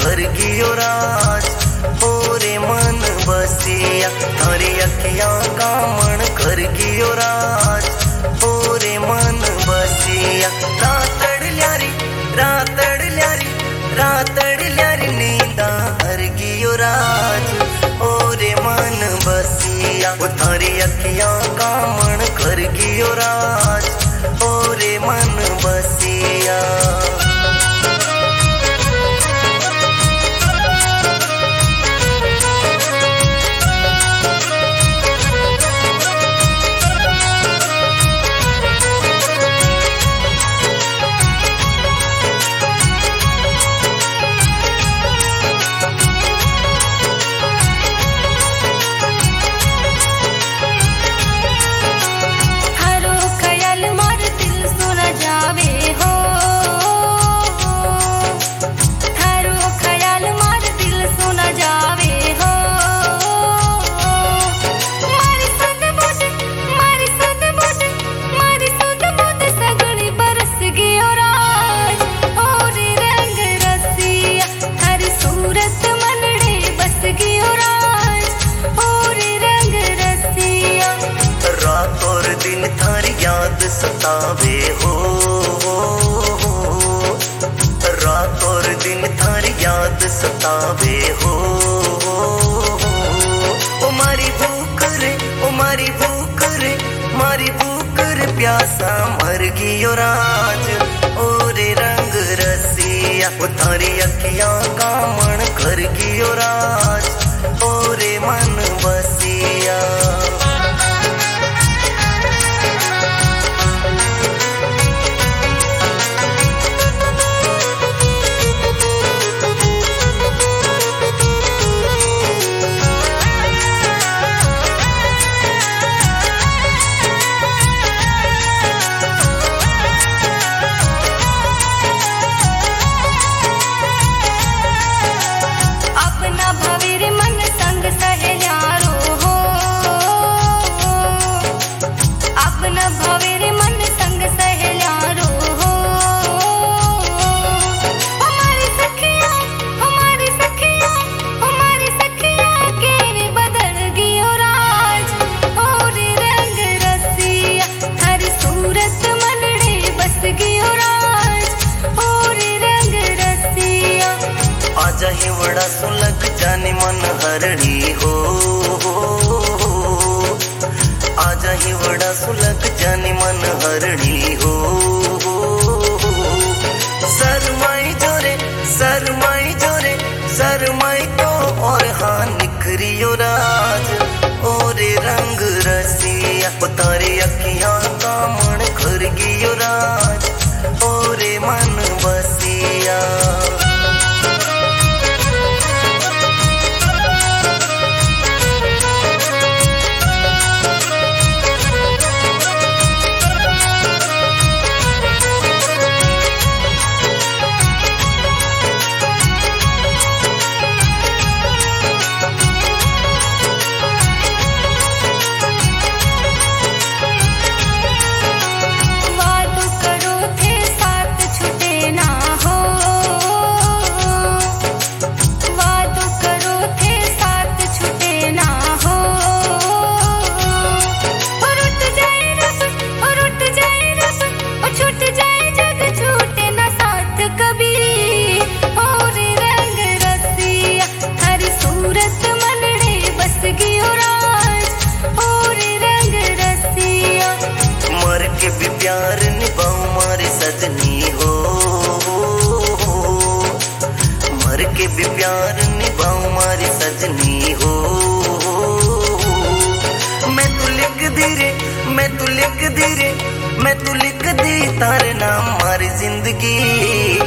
कर गियो राज ओरे मन बसिया थारी अखियां का मन कर गियो राज ओरे मन बसिया रातड़ ल्यारी नींदा हर गियो राज ओरे मन बसिया थारी अखियां का मन कर गियो राज ओरे मन बसिया। सतावे हो रात और दिन थारी याद सतावे हो ओ मारी भूख रे प्यासा मर गियो राज ओरे रंग रसिया थारी अखियां का मन कर गियो राज ओरे मन बसिया। आजा हिवड़ा सुलग जाने मन हरणी हो आजा हिवड़ा सुलग जाने मन हरणी हो शरमाई तो और हाँ निखरियो राज ओरे रंग रसिया तारे अखियां का मन कर गियो राज ओरे मन बसिया। प्यार निभाऊं मारी सजनी हो मर के भी प्यार निभाऊं मारी सजनी हो मैं तू लिख दी तारे नाम मारी जिंदगी